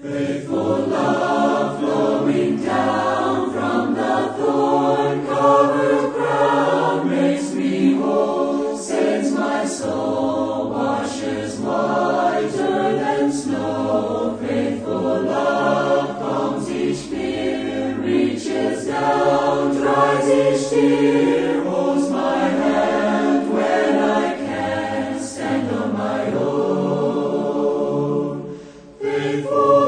Faithful love flowing down from the thorn-covered crown makes me whole, saves my soul, washes whiter than snow. Faithful love calms each fear, reaches down, dries each tear, holds my hand when I can't stand on my own. Faithful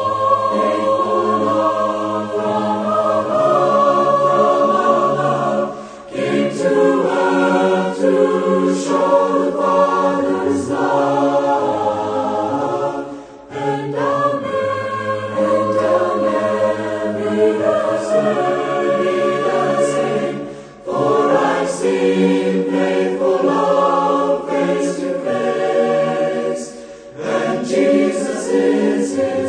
to show the Father's love, and down there be the same, for I've seen faithful love face to face, and Jesus is his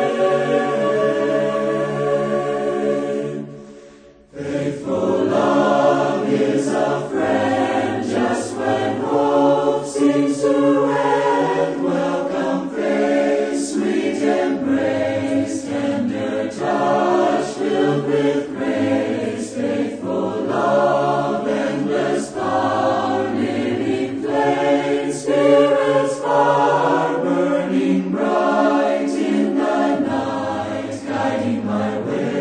name. Faithful love is a friend just when hope seems to end. Welcome praise, sweet embrace, tender touch filled with grace. Faithful love, endless power, living flame, Spirit's fire, burning bright in the night, guiding my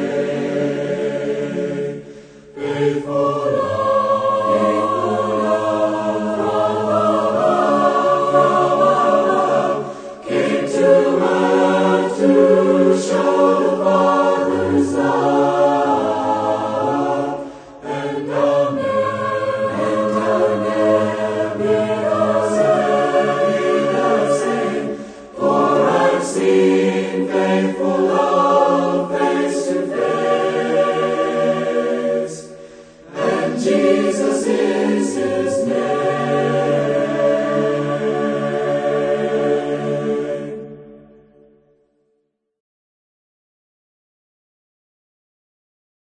way. Faithful to show the Father's love, and down there be the same, for I've seen faithful love.